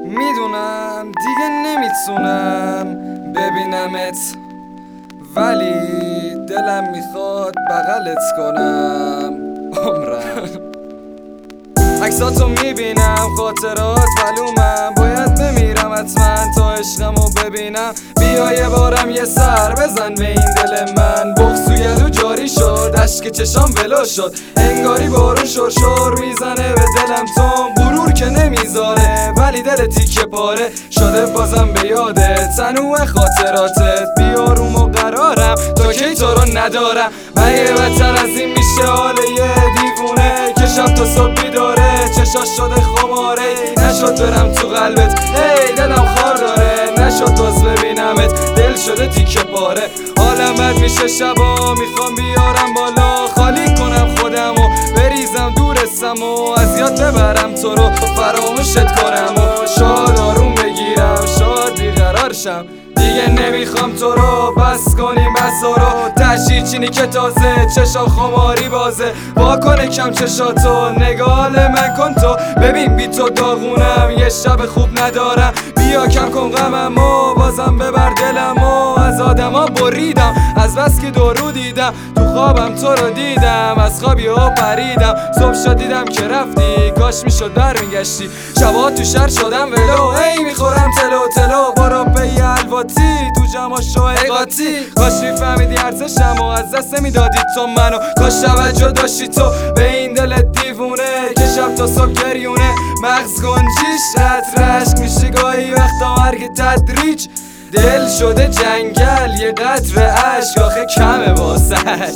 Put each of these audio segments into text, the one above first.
میدونم دیگه نمیتونم ببینمت، ولی دلم میخواد بغلت کنم عمرم. عکساتو میبینم خاطرات معلومم، باید بمیرم حتما تا عشقمو ببینم. بیا یه بارم یه سر بزن به این دل من، بغض تو یدو جاری شد، اشک چشام ولو شد، انگاری بارون شرشر میزنه به دلم. تو غرور که نمیذاره ولی دل تیکه پاره شده بازم به یادت، تنوع خاطراتت. بیا رو مقرارم تا کی تو رو ندارم، مگه بدتر از این میشه حال یه دیوونه که شب تا صبح بیداره، چشاش شده خماره. نشد برم تو قلبت، هی دلم خار داره، نشد باز ببینمت، دل شده تیکه پاره. حالم بد میشه شبا، میخوام بیارم بالا، خالی کنم خودمو، بریزم دورستم و از یاد ببرم تو رو، فراموشت کنم و شاد آروم بگیرم، شاد بیقرار شم. دیگه نمیخوام تو رو، بس کنیم بسا رو، تشییع چینی که تازه چشا خماری بازه. واکنه کم چشاتو، نگاه من کن تو، ببین بی تو داغونم، یه شب خوب ندارم. بیا کم کن غمم و بازم ببر دلم و از آدما بریدم، از بس که دورو دیدم تو خوابم تو رو دیدم، از خوابی ها پریدم. صبح شد دیدم که رفتی، کاش میشد برمیگشتی. شبا تو شهر شدم ولو، ای میخورم تلو تلو، برو پی الواتی تو جمع شوه قاطی. کاش میفهمیدی ارزشم و از دست نمیدادی تو منو، کاش توجه داشتی تو به این دل دیوونه که شب تا صبح گریونه. مغز گنجیش رد رشک میشه گاهی وقتا مرگ تدریج، دل شده جنگل یه قطره عشق آخه کمه واسش.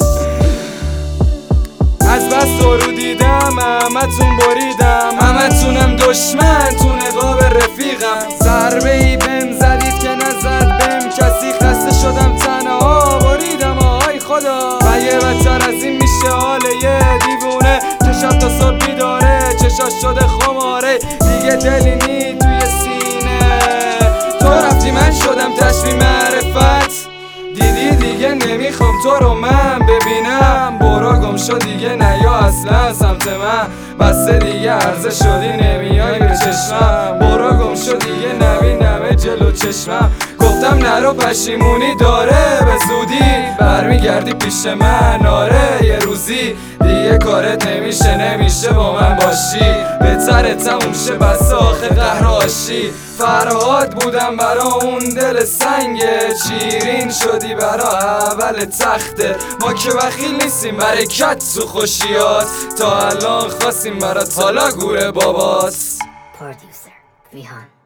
از بس دورو دیدم همتون بریدم، همتونم دشمن تو نقاب رفیقم. ضربه ای بهم زدید که نزد بهم کسی، خسته شدم تنها بریدم آهای خدا. مگه بدتر از این میشه حال یه دیوونه که شب تا صبح بیداره، چشاش شده خماره، دیگه دلی نی توی سینه. تو رفتی من شدم تشبیه معرفت، دیدی دیگه نمیخوام تو رو من ببینم. برو گم شو دیگه نیا اصلا سمت من، بسته دیگه عرضه شدی نمیای به چشمم. برو گم شو دیگه نبینمه جلو چشمم، گفتم نرو پشیمونی داره، به زودی برمیگردی پیش من. آره یه روزی دیگه کارت نمیشه با من باشی، بهتره تموم شه بس آخه قهر آشی. فرهاد بودم برا اون دل سنگه، شیرین شدی برا اول تخته. ما که بخیل نیستیم برکت تو خوشیات، تا الان خواستیم برات حالا گوره بابات. Producer Rihan.